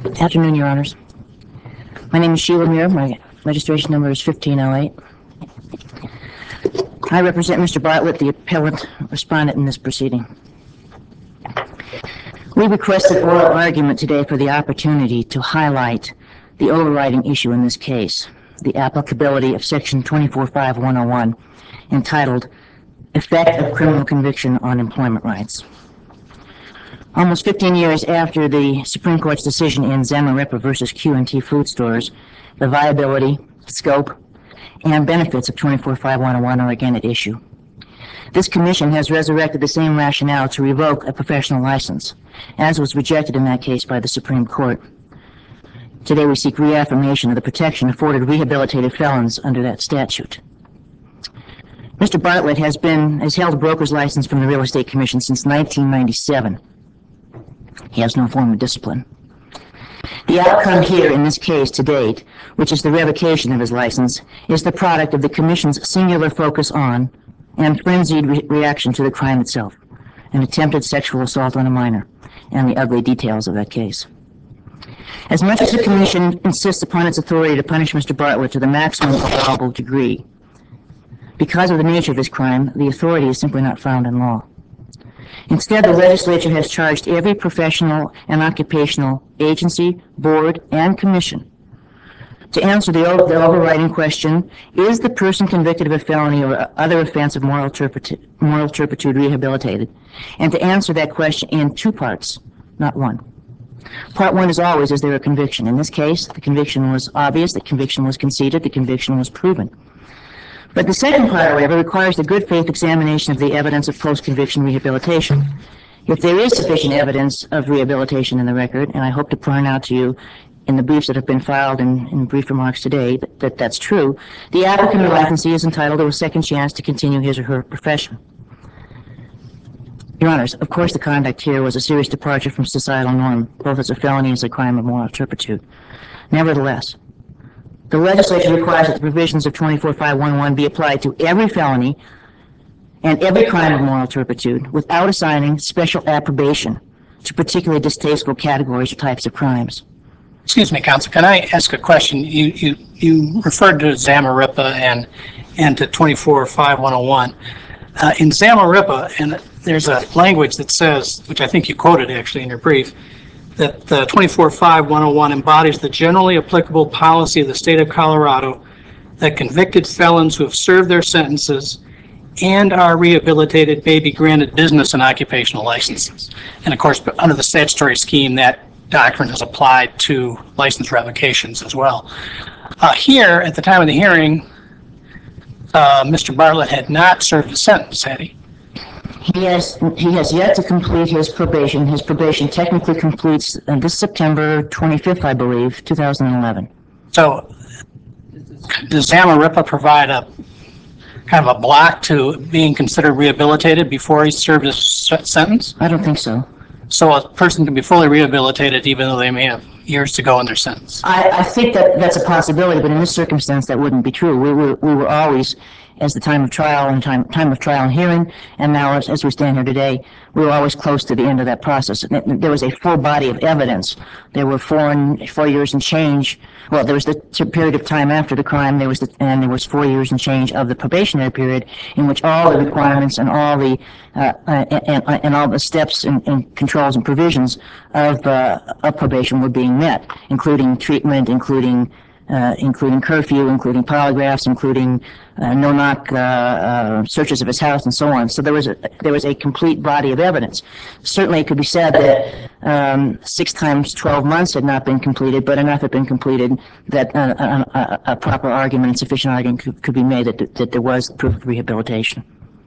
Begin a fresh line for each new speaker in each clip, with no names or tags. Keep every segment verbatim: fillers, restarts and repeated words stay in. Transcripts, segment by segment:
Afternoon, Your Honors. My name is Sheila Muir. My registration number is fifteen oh eight. I represent Mister Bartlett, the appellant respondent in this proceeding. We requested oral argument today for the opportunity to highlight the overriding issue in this case, the applicability of Section twenty-four five one oh one, entitled Effect of Criminal Conviction on Employment Rights. Almost fifteen years after the Supreme Court's decision in Zamarripa versus Q and T Food Stores, the viability, scope, and benefits of twenty-four five one oh one are again at issue. This commission has resurrected the same rationale to revoke a professional license, as was rejected in that case by the Supreme Court. Today we seek reaffirmation of the protection afforded rehabilitated felons under that statute. Mister Bartlett has been has held a broker's license from the Real Estate Commission since nineteen ninety-seven. He has no form of discipline. The outcome here in this case to date, which is the revocation of his license, is the product of the Commission's singular focus on and frenzied re reaction to the crime itself, an attempted sexual assault on a minor, and the ugly details of that case. As much as the Commission insists upon its authority to punish Mister Bartlett to the maximum allowable degree, because of the nature of his crime, the authority is simply not found in law. Instead, the legislature has charged every professional and occupational agency, board, and commission to answer the, the overriding question, is the person convicted of a felony or other offense of moral turpitude, moral turpitude rehabilitated? And to answer that question in two parts, not one. Part one is always, is there a conviction? In this case, the conviction was obvious, the conviction was conceded, the conviction was proven. But the second part, however, requires the good faith examination of the evidence of post-conviction rehabilitation. If there is sufficient evidence of rehabilitation in the record, and I hope to point out to you in the briefs that have been filed in, in brief remarks today that, that that's true, the applicant or licensee is entitled to a second chance to continue his or her profession. Your Honors, of course the conduct here was a serious departure from societal norm, both as a felony and as a crime of moral turpitude. Nevertheless, the legislature requires that the provisions of twenty-four five one oh one be applied to every felony and every crime of moral turpitude without assigning special approbation to particularly distasteful categories or types of crimes.
Excuse me, Counsel, can I ask a question? You you, you referred to Zamarripa and, and to twenty-four five one oh one. Uh, in Zamarripa, and there's a language that says, which I think you quoted actually in your brief, that uh, twenty-four five one oh one embodies the generally applicable policy of the state of Colorado that convicted felons who have served their sentences and are rehabilitated may be granted business and occupational licenses. And of course, under the statutory scheme, that doctrine is applied to license revocations as well. Uh, here, at the time of the hearing, uh, Mister Bartlett had not served a sentence, had he?
He has, he has yet to complete his probation. His probation technically completes uh, this September twenty-fifth, I believe, two thousand eleven.
So, does Zamarripa provide a kind of a block to being considered rehabilitated before he served his sentence?
I don't think so.
So a person can be fully rehabilitated even though they may have years to go in their sentence?
I, I think that that's a possibility, but in this circumstance that wouldn't be true. We were, we were always, as the time of trial and time, time of trial and hearing, and now as, as we stand here today, we were always close to the end of that process. There was a full body of evidence. There were four, and, four years and change. Well, there was the period of time after the crime, there was the, and there was four years and change of the probationary period in which all the requirements and all the uh, uh, and, and all the steps and, and controls and provisions of, uh, of probation were being met, including treatment, including Uh, including curfew, including polygraphs, including uh, no-knock uh, uh, searches of his house, and so on. So there was a there was a complete body of evidence. Certainly, it could be said that um, six times twelve months had not been completed, but enough had been completed that uh, a, a, a proper argument and sufficient argument could, could be made that that there was proof of rehabilitation.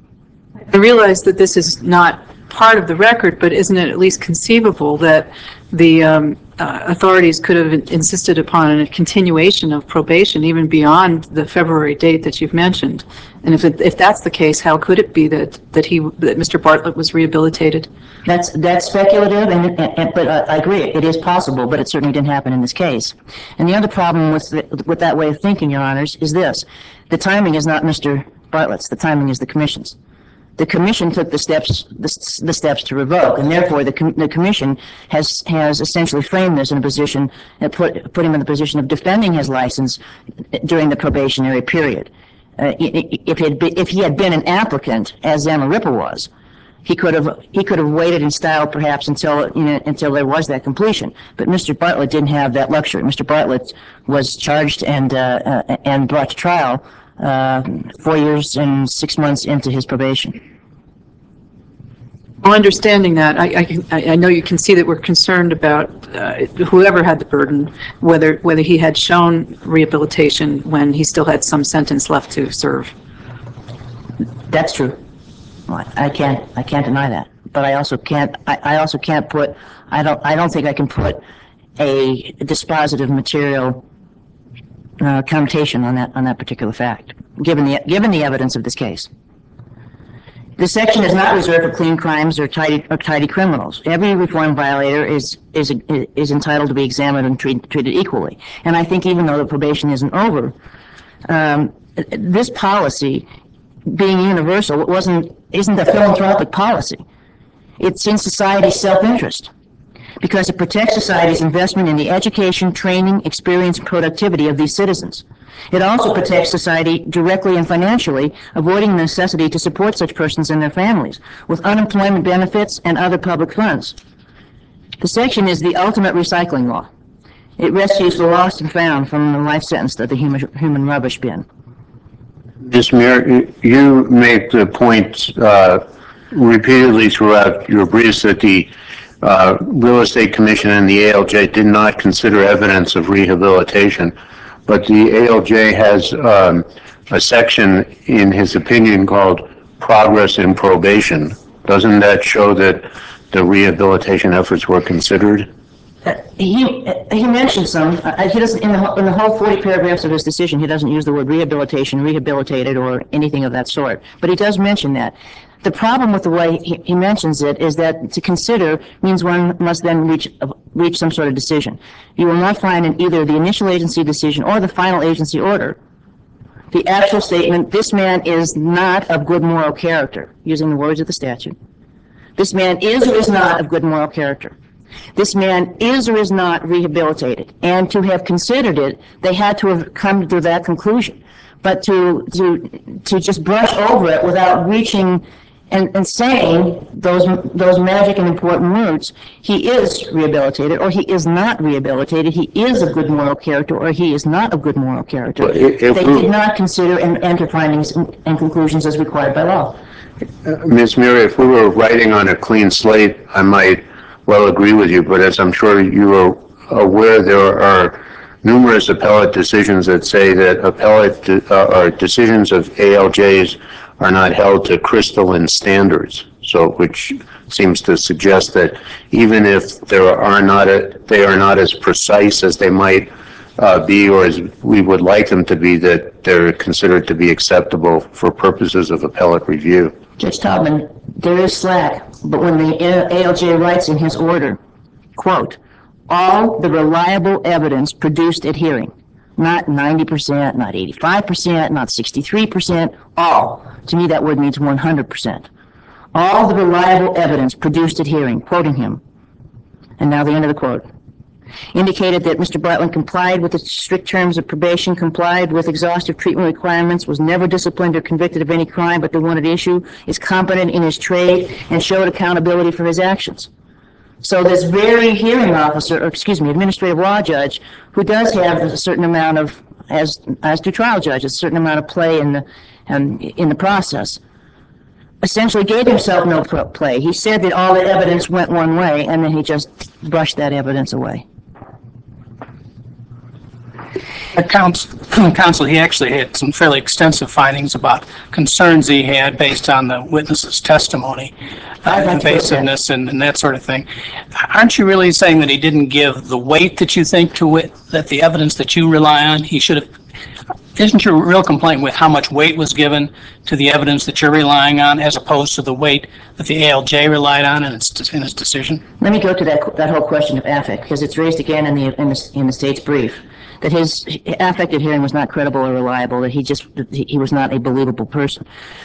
I realize that this is not part of the record, but isn't it at least conceivable that the um, uh, authorities could have insisted upon a continuation of probation even beyond the February date that you've mentioned? And if it, if that's the case, how could it be that that he that Mister Bartlett was rehabilitated?
That's that's speculative, and, and, and but uh, I agree, it is possible, but it certainly didn't happen in this case. And the other problem with the, with that way of thinking, Your Honors, is this: the timing is not Mister Bartlett's. The timing is the Commission's. the commission took the steps the, the steps to revoke, and therefore the, com the commission has has essentially framed this in a position and put put him in the position of defending his license during the probationary period. Uh, if, it be, if he had been an applicant, as Zamarripa was, he could have he could have waited in style perhaps until you know, until there was that completion. But Mister Bartlett didn't have that luxury. Mister Bartlett was charged and uh, uh, and brought to trial uh, four years and six months into his probation.
Well, understanding that, I, I, can, I know you can see that we're concerned about uh, whoever had the burden, whether whether he had shown rehabilitation when he still had some sentence left to serve.
That's true. I can't I can't deny that. But I also can't I, I also can't put I don't I don't think I can put a dispositive material uh, connotation on that on that particular fact, given the given the evidence of this case. This section is not reserved for clean crimes or tidy, or tidy criminals. Every reform violator is is is entitled to be examined and treat, treated equally. And I think even though the probation isn't over, um, this policy, being universal, wasn't isn't a philanthropic policy. It's in society's self-interest, because it protects society's investment in the education, training, experience, and productivity of these citizens. It also protects society directly and financially, avoiding the necessity to support such persons and their families with unemployment benefits and other public funds. The section is the ultimate recycling law. It rescues the lost and found from the life sentence to the human, human rubbish bin.
Miz Mayor, you make the point uh, repeatedly throughout your briefs that the uh, Real Estate Commission and the A L J did not consider evidence of rehabilitation. But the A L J has um, a section in his opinion called Progress in Probation. Doesn't that show that the rehabilitation efforts were considered?
Uh, he he mentioned some. Uh, he doesn't in the in the whole forty paragraphs of his decision. He doesn't use the word rehabilitation, rehabilitated, or anything of that sort. But he does mention that. The problem with the way he, he mentions it is that to consider means one must then reach uh, reach some sort of decision. You will not find in either the initial agency decision or the final agency order the actual statement, "This man is not of good moral character," using the words of the statute. This man is or is not of good moral character. This man is or is not rehabilitated. And to have considered it, they had to have come to that conclusion. But to to to just brush over it without reaching and, and saying those those magic and important words, he is rehabilitated or he is not rehabilitated, he is of good moral character or he is not of good moral character.
Well, if
they
we,
did not consider and enter findings and, and conclusions as required by law.
Uh, Miz Mary, if we were writing on a clean slate, I might well agree with you, but as I'm sure you are aware, there are numerous appellate decisions that say that appellate de uh, or decisions of A L Js are not held to crystalline standards. So, which seems to suggest that even if there are not a, they are not as precise as they might uh, be, or as we would like them to be, that they're considered to be acceptable for purposes of appellate review.
Judge Taubman, there is slack, but when the A L J writes in his order, quote, all the reliable evidence produced at hearing, not ninety percent, not eighty-five percent, not sixty-three percent, all. To me, that word means one hundred percent. All the reliable evidence produced at hearing, quoting him, and now the end of the quote, indicated that Mister Bartlett complied with the strict terms of probation, complied with exhaustive treatment requirements, was never disciplined or convicted of any crime but the one at issue, is competent in his trade, and showed accountability for his actions. So this very hearing officer, or excuse me, administrative law judge, who does have a certain amount of, as as do trial judges, a certain amount of play in the um, in the process, essentially gave himself no play. He said that all the evidence went one way, and then he just brushed that evidence away.
Counsel, counsel, he actually had some fairly extensive findings about concerns he had based on the witness's testimony, uh, invasiveness and, and that sort of thing. Aren't you really saying that he didn't give the weight that you think to it, that the evidence that you rely on, he should have? Isn't your real complaint with how much weight was given to the evidence that you're relying on as opposed to the weight that the A L J relied on in its, in its decision?
Let me go to that that whole question of affect, because it's raised again in the in the, in the state's brief, that his affected hearing was not credible or reliable, that he just he was not a believable person.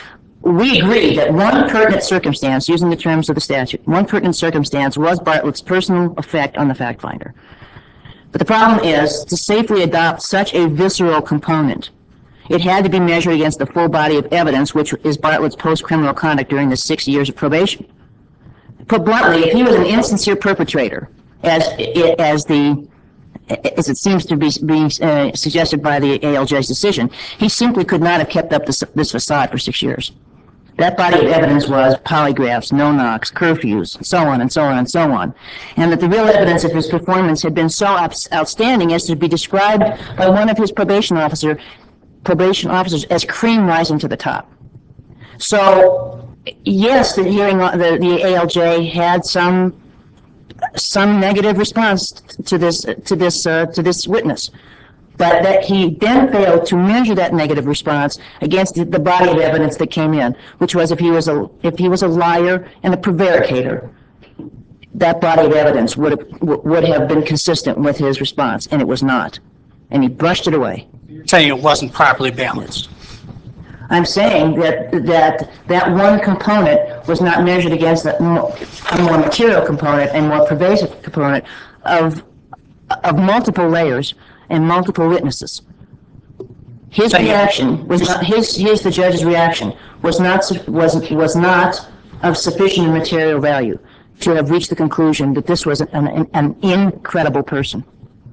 we agree that one pertinent circumstance, using the terms of the statute, one pertinent circumstance was Bartlett's personal effect on the fact finder. But the problem is, to safely adopt such a visceral component, it had to be measured against the full body of evidence, which is Bartlett's post-criminal conduct during the six years of probation. Put bluntly, if he was an insincere perpetrator, as as the as it seems to be being uh, suggested by the A L J's decision, he simply could not have kept up this, this facade for six years. That body of evidence was polygraphs, no-knocks, curfews, and so on and so on and so on. And that the real evidence of his performance had been so outstanding as to be described by one of his probation officer, probation officers as cream rising to the top. So, yes, the hearing, the, the A L J had some some negative response to this to this uh, to this witness, but that he then failed to measure that negative response against the, the body of evidence that came in, which was if he was a if he was a liar and a prevaricator, that body of evidence would have would have been consistent with his response, and it was not, and he brushed it away.
You're saying it wasn't properly balanced.
I'm saying that that that one component was not measured against a more, a more material component and more pervasive component of of multiple layers and multiple witnesses. His
Thank you.
reaction was not his. Here's the judge's reaction was not su- was was not of sufficient material value to have reached the conclusion that this was an, an, an incredible person.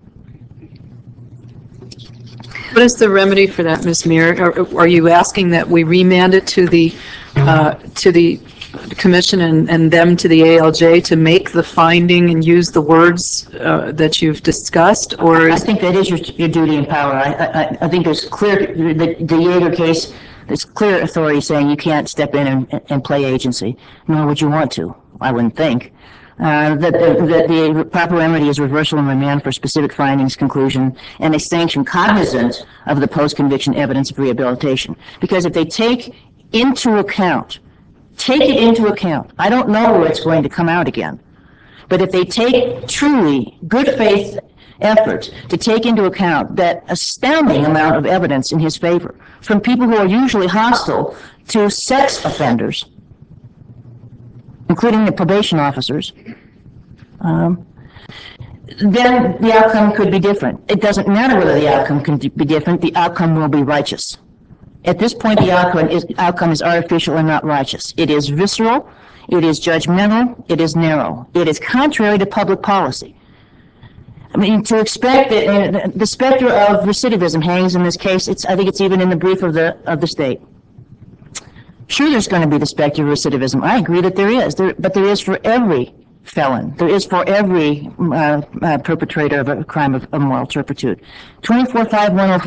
What is the remedy for that, Miz Muir? Are, are you asking that we remand it to the uh, to the commission and, and them to the A L J to make the finding and use the words uh, that you've discussed, or
I
is,
think that is your, your duty and power. I, I, I think there's clear, the, the Yeager case, there's clear authority saying you can't step in and, and play agency, nor would you want to, I wouldn't think. Uh, that, the, that the proper remedy is reversal and remand for specific findings, conclusion, and a sanction cognizant of the post-conviction evidence of rehabilitation. Because if they take into account, take it into account, I don't know where it's going to come out again, but if they take truly good faith effort to take into account that astounding amount of evidence in his favor from people who are usually hostile to sex offenders, including the probation officers, um, then the outcome could be different. It doesn't matter whether the outcome can be different, the outcome will be righteous. At this point, the outcome is, outcome is artificial and not righteous. It is visceral, it is judgmental, it is narrow. It is contrary to public policy. I mean, to expect that uh, the specter of recidivism hangs in this case, it's, I think it's even in the brief of the, of the state. Sure, there's going to be the specter of recidivism. I agree that there is, there, but there is for every felon. There is for every uh, uh, perpetrator of a crime of, of moral turpitude. twenty-four five one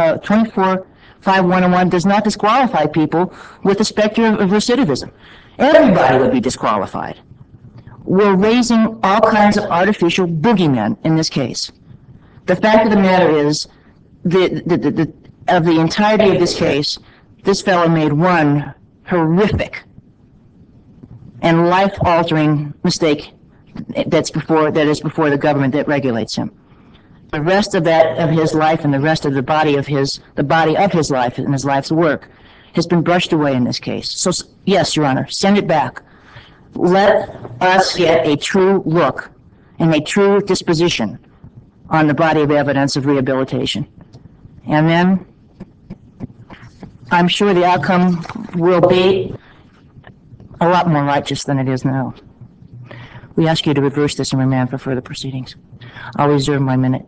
oh one does not disqualify people with the specter of, of recidivism. Everybody would be disqualified. We're raising all kinds of artificial boogeymen in this case. The fact of the matter is, the, the, the, the, of the entirety of this case, this fellow made one horrific and life-altering mistake that's before that is before the government that regulates him. The rest of that of his life and the rest of the body of his the body of his life and his life's work has been brushed away in this case. So yes, Your Honor, send it back. Let us get a true look and a true disposition on the body of evidence of rehabilitation, and then I'm sure the outcome will be a lot more righteous than it is now. We ask you to reverse this and remand for further proceedings. I'll reserve my minute.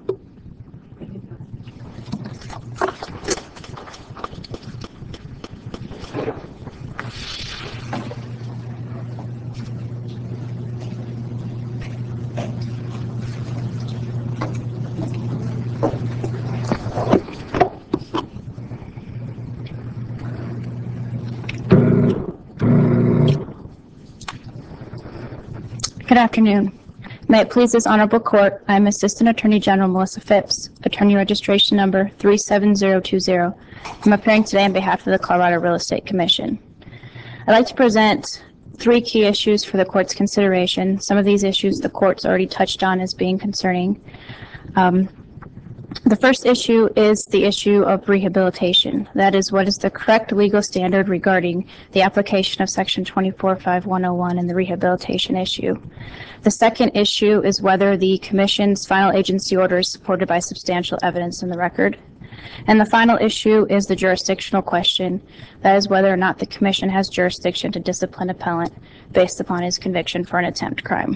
Good afternoon. May it please this honorable court, I am Assistant Attorney General Melissa Phipps, attorney registration number three seven zero two zero. I'm appearing today on behalf of the Colorado Real Estate Commission. I'd like to present three key issues for the court's consideration. Some of these issues the court's already touched on as being concerning. Um, The first issue is the issue of rehabilitation. That is, what is the correct legal standard regarding the application of Section twenty-four five one oh one and the rehabilitation issue. The second issue is whether the Commission's final agency order is supported by substantial evidence in the record. And the final issue is the jurisdictional question. That is whether or not the Commission has jurisdiction to discipline appellant based upon his conviction for an attempt crime.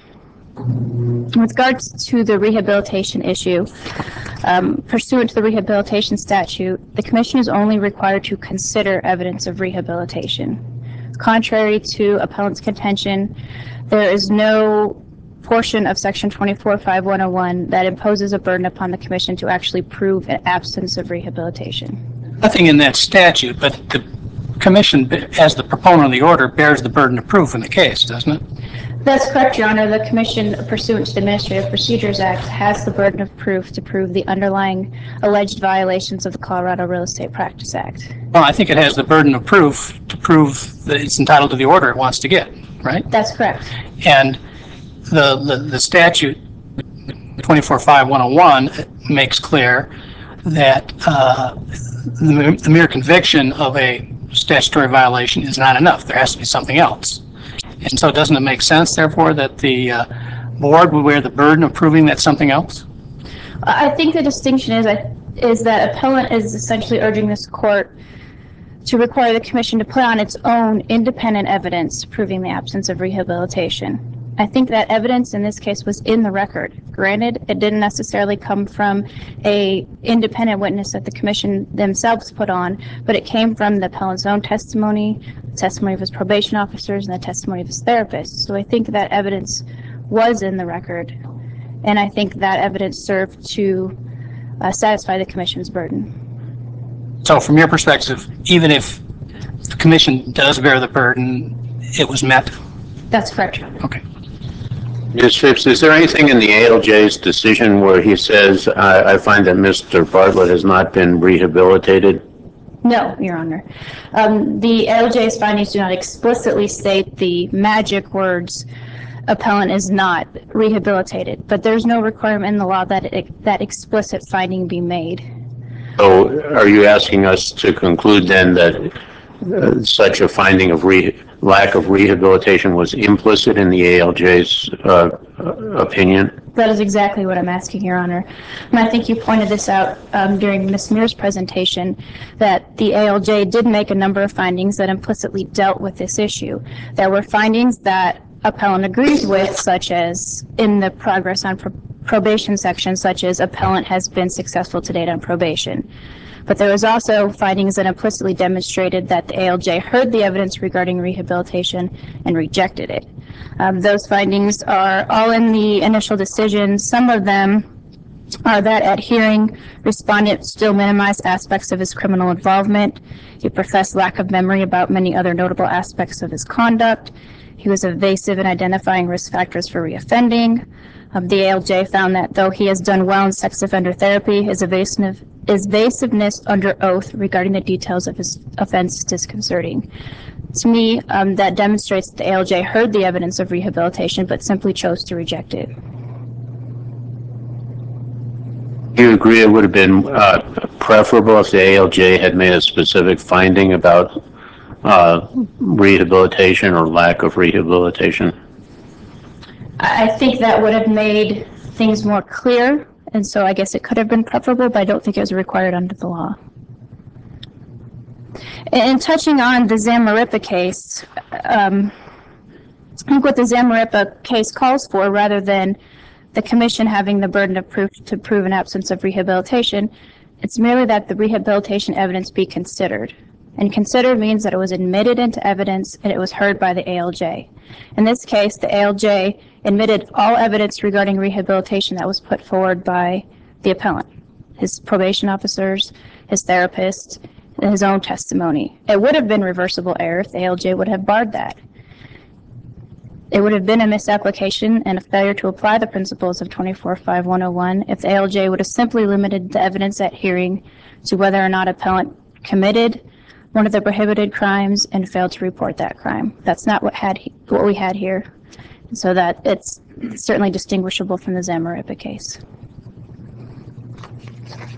With regards to the rehabilitation issue, um, pursuant to the rehabilitation statute, the Commission is only required to consider evidence of rehabilitation. Contrary to appellant's contention, there is no portion of Section twenty-four five one oh one that imposes a burden upon the Commission to actually prove an absence of rehabilitation.
Nothing in that statute, but the Commission, as the proponent of the order, bears the burden of proof in the case, doesn't it?
That's correct, Your Honor. The Commission, pursuant to the Administrative Procedures Act, has the burden of proof to prove the underlying alleged violations of the Colorado Real Estate Practice Act.
Well, I think it has the burden of proof to prove that it's entitled to the order it wants to get, right?
That's correct.
And the, the, the statute, twenty-four five one oh one, makes clear that uh, the, the mere conviction of a statutory violation is not enough. There has to be something else. And so doesn't it make sense, therefore, that the uh, board would bear the burden of proving that something else?
I think the distinction is, is that appellant is essentially urging this court to require the Commission to put on its own independent evidence proving the absence of rehabilitation. I think that evidence in this case was in the record. Granted, it didn't necessarily come from a independent witness that the Commission themselves put on, but it came from the appellant's own testimony, the testimony of his probation officers, and the testimony of his therapist. So I think that evidence was in the record, and I think that evidence served to uh, satisfy the Commission's burden.
So from your perspective, even if the Commission does bear the burden, it was met?
That's correct.
Okay.
Miz Phipps, is there anything in the A L J's decision where he says, I, I find that Mister Bartlett has not been rehabilitated?
No, Your Honor. Um, the A L J's findings do not explicitly state the magic words, appellant is not rehabilitated, but there's no requirement in the law that it, that explicit finding be made.
So are you asking us to conclude then that uh, such a finding of re lack of rehabilitation was implicit in the A L J's uh, opinion?
That is exactly what I'm asking, Your Honor. And I think you pointed this out um, during Miz Muir's presentation, that the A L J did make a number of findings that implicitly dealt with this issue. There were findings that appellant agrees with, such as in the progress on pro probation section, such as appellant has been successful to date on probation. But there was also findings that implicitly demonstrated that the A L J heard the evidence regarding rehabilitation and rejected it. Um, those findings are all in the initial decision. Some of them are that at hearing, respondent still minimized aspects of his criminal involvement. He professed lack of memory about many other notable aspects of his conduct. He was evasive in identifying risk factors for reoffending. Um, the A L J found that though he has done well in sex offender therapy, his evasive, his evasiveness under oath regarding the details of his offense is disconcerting. To me, um, that demonstrates that the A L J heard the evidence of rehabilitation but simply chose to reject it.
Do you agree it would have been uh, preferable if the A L J had made a specific finding about uh, rehabilitation or lack of rehabilitation?
I think that would have made things more clear, and so I guess it could have been preferable, but I don't think it was required under the law. And touching on the Zamarripa case, um, I think what the Zamarripa case calls for, rather than the Commission having the burden of proof to prove an absence of rehabilitation, it's merely that the rehabilitation evidence be considered. And considered means that it was admitted into evidence and it was heard by the A L J. In this case, the A L J admitted all evidence regarding rehabilitation that was put forward by the appellant, his probation officers, his therapist, and his own testimony. It would have been reversible error if the A L J would have barred that. It would have been a misapplication and a failure to apply the principles of twenty-four five one oh one if the A L J would have simply limited the evidence at hearing to whether or not appellant committed one of the prohibited crimes and failed to report that crime. That's not what had what we had here. So that it's certainly distinguishable from the Zamarripa case.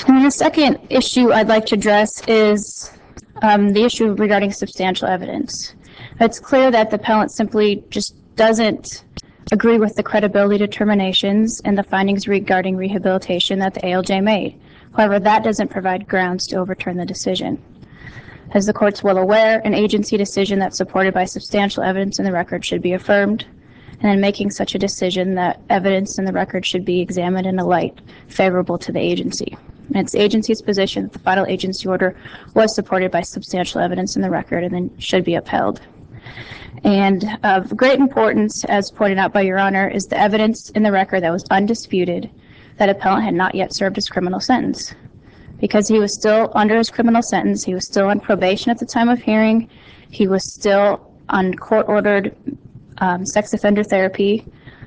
And the second issue I'd like to address is um, the issue regarding substantial evidence. It's clear that the appellant simply just doesn't agree with the credibility determinations and the findings regarding rehabilitation that the A L J made. However, that doesn't provide grounds to overturn the decision. As the court's well aware, an agency decision that's supported by substantial evidence in the record should be affirmed. And in making such a decision, that evidence in the record should be examined in a light favorable to the agency. And it's the agency's position that the final agency order was supported by substantial evidence in the record and then should be upheld. And of great importance, as pointed out by Your Honor, is the evidence in the record that was undisputed that appellant had not yet served his criminal sentence. Because he was still under his criminal sentence, he was still on probation at the time of hearing, he was still on court-ordered um, sex offender therapy.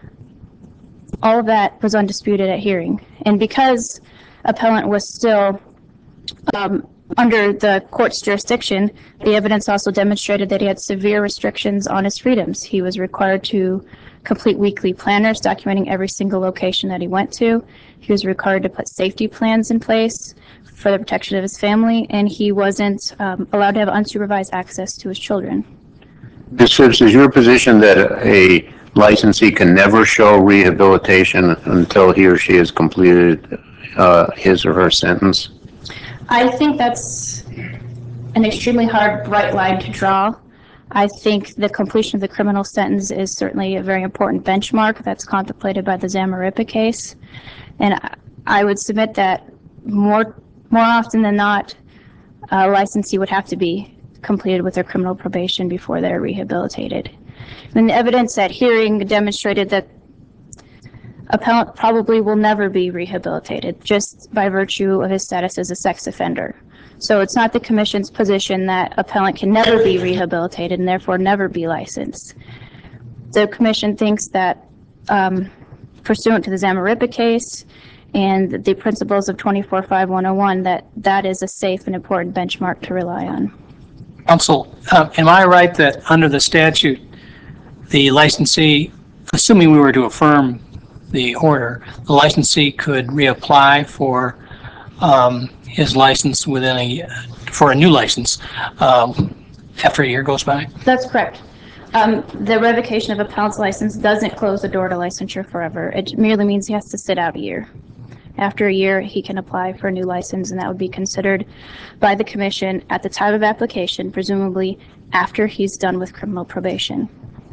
All of that was undisputed at hearing. And because appellant was still um, under the court's jurisdiction, the evidence also demonstrated that he had severe restrictions on his freedoms. He was required to complete weekly planners documenting every single location that he went to. He was required to put safety plans in place for the protection of his family, and he wasn't um, allowed to have unsupervised access to his children.
Miz Phipps, is your position that a licensee can never show rehabilitation until he or she has completed uh, his or her sentence?
I think that's an extremely hard, bright line to draw. I think the completion of the criminal sentence is certainly a very important benchmark that's contemplated by the Zamarripa case. And I would submit that more more often than not, a licensee would have to be completed with their criminal probation before they're rehabilitated. And the evidence at hearing demonstrated that appellant probably will never be rehabilitated just by virtue of his status as a sex offender. So it's not the Commission's position that appellant can never be rehabilitated and therefore never be licensed. The Commission thinks that um, pursuant to the Zamarripa case and the principles of twenty-four five one oh one, that that is a safe and important benchmark to rely on.
Counsel, uh, am I right that under the statute, the licensee, assuming we were to affirm the order, the licensee could reapply for um, his license within a, for a new license um, after a year goes by?
That's correct. Um, the revocation of appellant's license doesn't close the door to licensure forever. It merely means he has to sit out a year. After a year, he can apply for a new license, and that would be considered by the Commission at the time of application, presumably after he's done with criminal probation.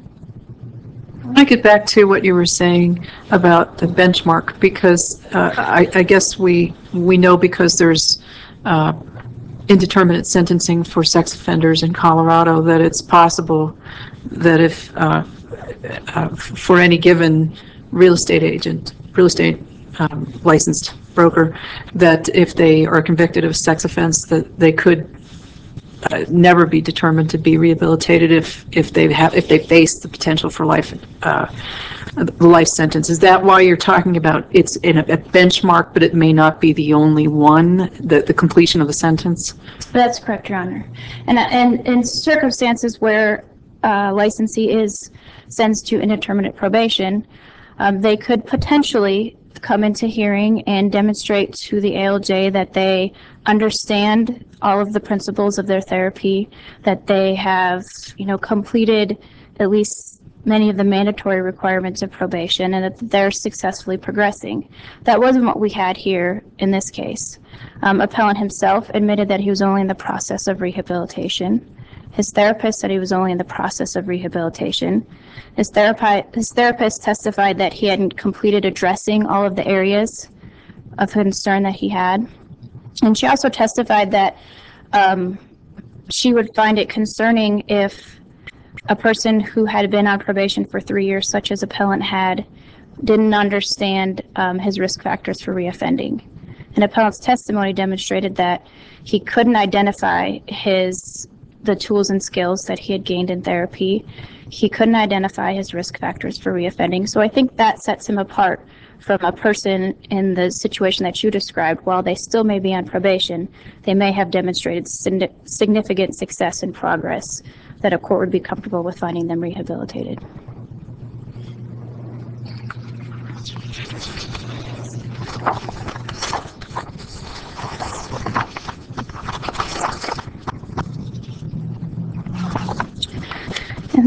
I want to get back to what you were saying about the benchmark, because uh, I, I guess we we know because there's uh, indeterminate sentencing for sex offenders in Colorado that it's possible that if uh, uh, for any given real estate agent, real estate um, licensed broker, that if they are convicted of sex offense, that they could Uh, never be determined to be rehabilitated if if they have if they face the potential for life uh, life sentence. Is that why you're talking about it's in a, a benchmark, but it may not be the only one, the the completion of the sentence?
That's correct, Your Honor. And and in circumstances where a licensee is sentenced to indeterminate probation, um, they could potentially come into hearing and demonstrate to the A L J that they understand all of the principles of their therapy, that they have, you know, completed at least many of the mandatory requirements of probation, and that they're successfully progressing. That wasn't what we had here in this case. Um, appellant himself admitted that he was only in the process of rehabilitation. His therapist said he was only in the process of rehabilitation. His, therapi- his therapist testified that he hadn't completed addressing all of the areas of concern that he had. And she also testified that um, she would find it concerning if a person who had been on probation for three years, such as appellant had, didn't understand um, his risk factors for reoffending. And appellant's testimony demonstrated that he couldn't identify his the tools and skills that he had gained in therapy. He couldn't identify his risk factors for reoffending. So I think that sets him apart from a person in the situation that you described. While they still may be on probation, they may have demonstrated significant success and progress that a court would be comfortable with finding them rehabilitated.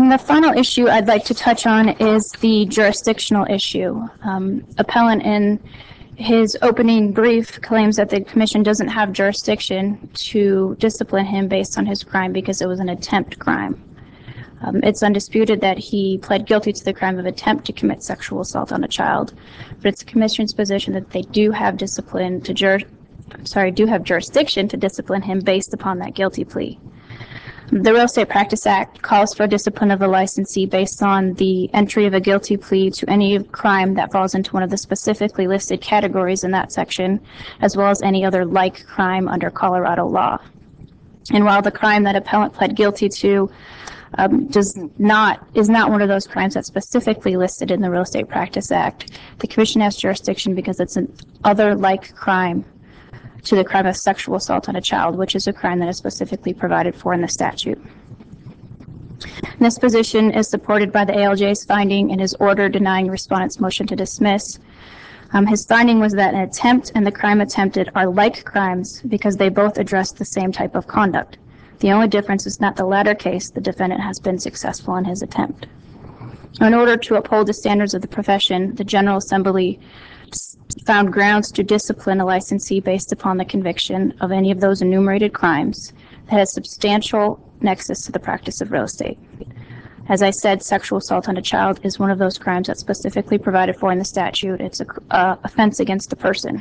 And the final issue I'd like to touch on is the jurisdictional issue. Um, appellant in his opening brief claims that the commission doesn't have jurisdiction to discipline him based on his crime because it was an attempt crime. Um, it's undisputed that he pled guilty to the crime of attempt to commit sexual assault on a child, but it's the commission's position that they do have discipline to jur- sorry, do have jurisdiction to discipline him based upon that guilty plea. The Real Estate Practice Act calls for discipline of a licensee based on the entry of a guilty plea to any crime that falls into one of the specifically listed categories in that section, as well as any other like crime under Colorado law. And while the crime that appellant pled guilty to um, does not is not one of those crimes that's specifically listed in the Real Estate Practice Act, the commission has jurisdiction because it's an other like crime to the crime of sexual assault on a child, which is a crime that is specifically provided for in the statute. And this position is supported by the A L J's finding in his order denying respondent's motion to dismiss. Um, his finding was that an attempt and the crime attempted are like crimes because they both address the same type of conduct. The only difference is not the latter case, the defendant has been successful in his attempt. In order to uphold the standards of the profession, the General Assembly found grounds to discipline a licensee based upon the conviction of any of those enumerated crimes that has substantial nexus to the practice of real estate. As I said, sexual assault on a child is one of those crimes that's specifically provided for in the statute. It's an uh, offense against the person.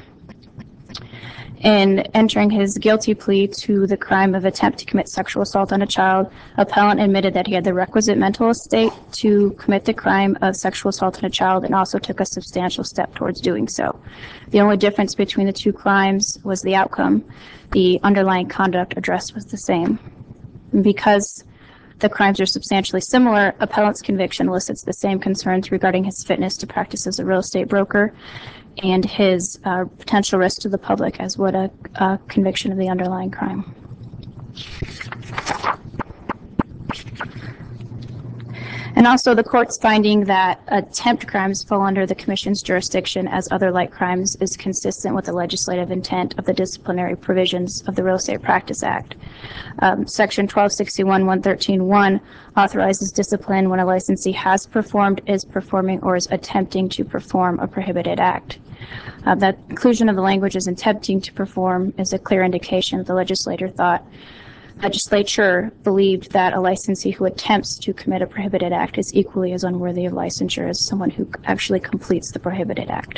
In entering his guilty plea to the crime of attempt to commit sexual assault on a child, appellant admitted that he had the requisite mental state to commit the crime of sexual assault on a child and also took a substantial step towards doing so. The only difference between the two crimes was the outcome. The underlying conduct addressed was the same. And because the crimes are substantially similar, appellant's conviction elicits the same concerns regarding his fitness to practice as a real estate broker and his uh, potential risk to the public as would a, a conviction of the underlying crime. And also the court's finding that attempt crimes fall under the commission's jurisdiction as other like crimes is consistent with the legislative intent of the disciplinary provisions of the Real Estate Practice Act. Um, Section twelve sixty-one one thirteen one authorizes discipline when a licensee has performed, is performing, or is attempting to perform a prohibited act. Uh, that inclusion of the language as attempting to perform is a clear indication that the legislator thought legislature believed that a licensee who attempts to commit a prohibited act is equally as unworthy of licensure as someone who actually completes the prohibited act.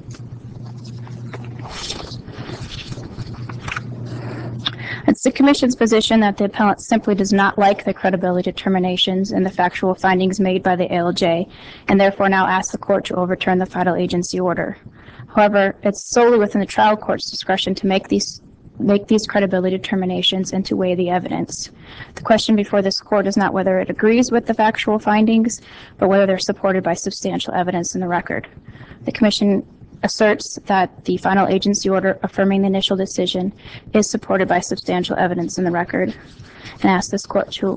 It's the Commission's position that the appellant simply does not like the credibility determinations and the factual findings made by the A L J, and therefore now asks the court to overturn the final agency order. However, it's solely within the trial court's discretion to make these make these credibility determinations and to weigh the evidence. The question before this court is not whether it agrees with the factual findings, but whether they're supported by substantial evidence in the record. The Commission asserts that the final agency order affirming the initial decision is supported by substantial evidence in the record, and asks this court to.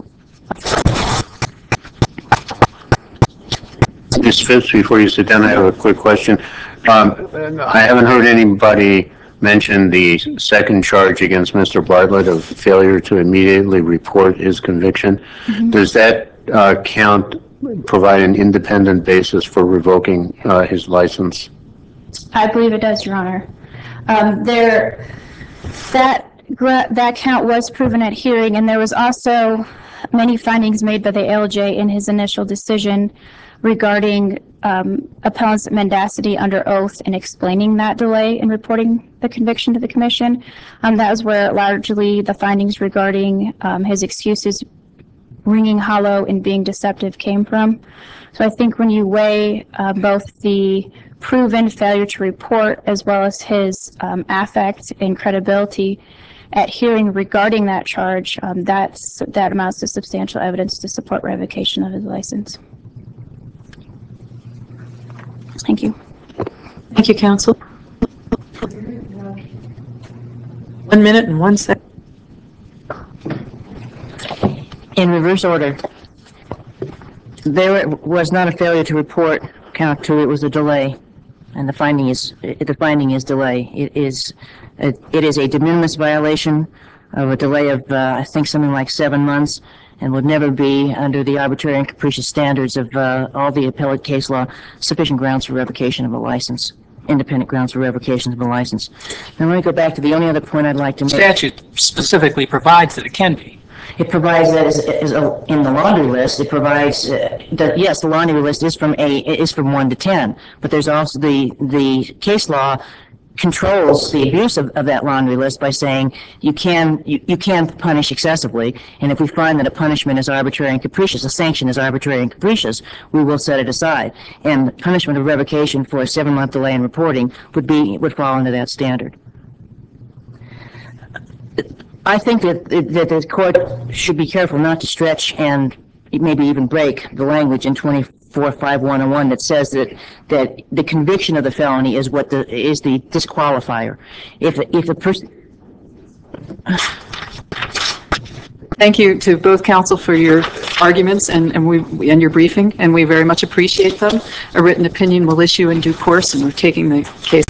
Miz Phipps, before you sit down, I have a quick question. Um, I haven't heard anybody mention the second charge against Mister Bartlett of failure to immediately report his conviction. Mm-hmm. Does that uh, count provide an independent basis for revoking uh, his license?
I believe it does, Your Honor. Um, there, that that count was proven at hearing, and there was also many findings made by the A L J in his initial decision regarding um, appellant's mendacity under oath and explaining that delay in reporting the conviction to the commission. Um, that was where largely the findings regarding um, his excuses ringing hollow and being deceptive came from. So I think when you weigh uh, both the proven failure to report as well as his um, affect and credibility at hearing regarding that charge, um, that's, that amounts to substantial evidence to support revocation of his license. Thank you.
Thank you, counsel. One minute and one second.
In reverse order, there was not a failure to report count two, it was a delay. And the finding is, the finding is delay. It is, it is a de minimis violation of a delay of, uh, I think, something like seven months, and would never be, under the arbitrary and capricious standards of uh, all the appellate case law, sufficient grounds for revocation of a license, independent grounds for revocation of a license. Now, let me go back to the only other point I'd like to make.
Statute specifically provides that it can be.
It provides that as, as a, in the laundry list, it provides uh, that, yes, the laundry list is from a, is from one to ten, but there's also the, the case law controls the abuse of, of that laundry list by saying you can, you, you can punish excessively, and if we find that a punishment is arbitrary and capricious, a sanction is arbitrary and capricious, we will set it aside. And the punishment of revocation for a seven-month delay in reporting would be, would fall under that standard. I think that, that the court should be careful not to stretch and maybe even break the language in twenty-four five one oh one that says that, that the conviction of the felony is what the, is the disqualifier. If, if a person...
Thank you to both counsel for your arguments and, and we, and your briefing, and we very much appreciate them. A written opinion will issue in due course, and we're taking the case